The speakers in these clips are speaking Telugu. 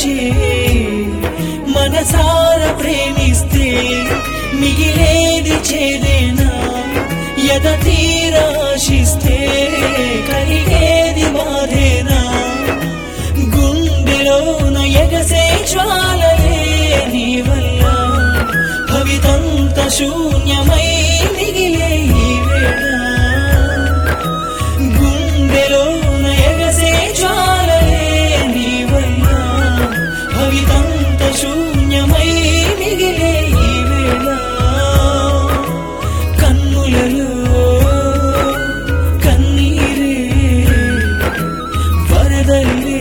మరచే మనసార ప్రేమిస్తే మిగిలేది చేదేనా యద తీరాశిస్తే కలిగేది బాధేనా గుండెలోన ఎగసే జ్వాలలే నీ వల్ల భవితంత శూన్యమై మిగిలే ఈ వేళ గుండెలోన ఎగసే జ్వాలలే నీ వల్ల భవితంత శూన్యమై మిగిలే ఈ వేళ కన్నులలో కన్నీరే వరదల్లే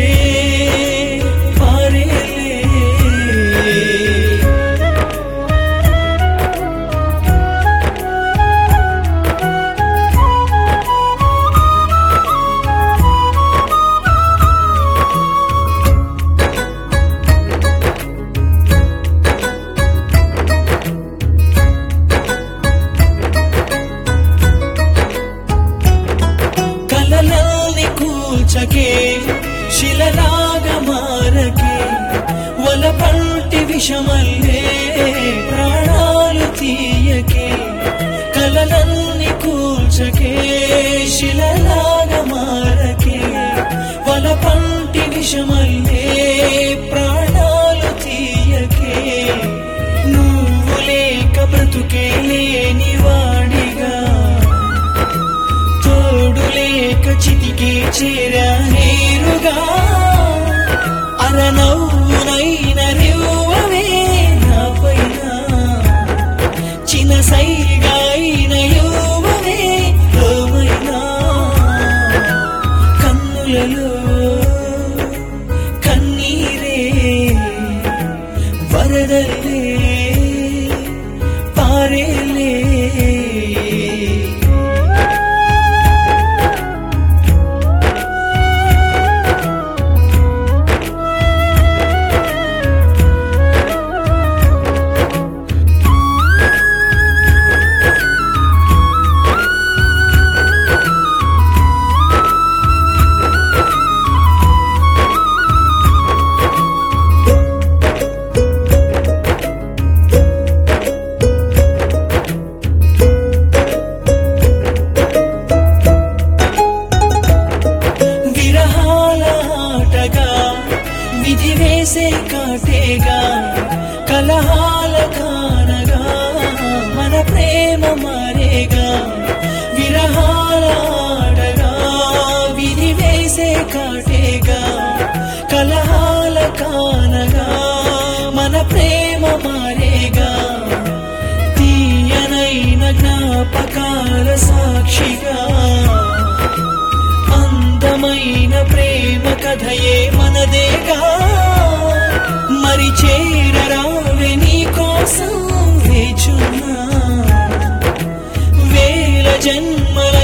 కలలల్ని కూల్చకే శిలలాగా మారకే వలపంటి విషమల్లే ప్రాణాలు తీయకే కలలల్ని కూల్చకే శిలలాగా మారకే వలపంటి విషమల్లే ప్రాణాలు తీయకే నువ్వు లేక బ్రతుకే లేని వాడిగా తోడు లేక చితికి చేరా నేరుగా అరనవ్వునైన రివ్వవే నా పైన చిన్నసైగాయిన యువవే లోమైనా కన్నులలో కన్నీరే వరదల్లే పారేలే విధి వేసే కాటేగా కలహాల కానగా మన ప్రేమ మారేగా విరహాల ఆడగా విధి వేసే కాటేగా కలహాల కానగా మన ప్రేమ మారేగా తీయనైన జ్ఞాపకాల సాక్షిగా అందమైన ప్రేమ కథయే మనదేగా మరి చేరరావే నీ కోసం వేచున్నా వేల జన్మల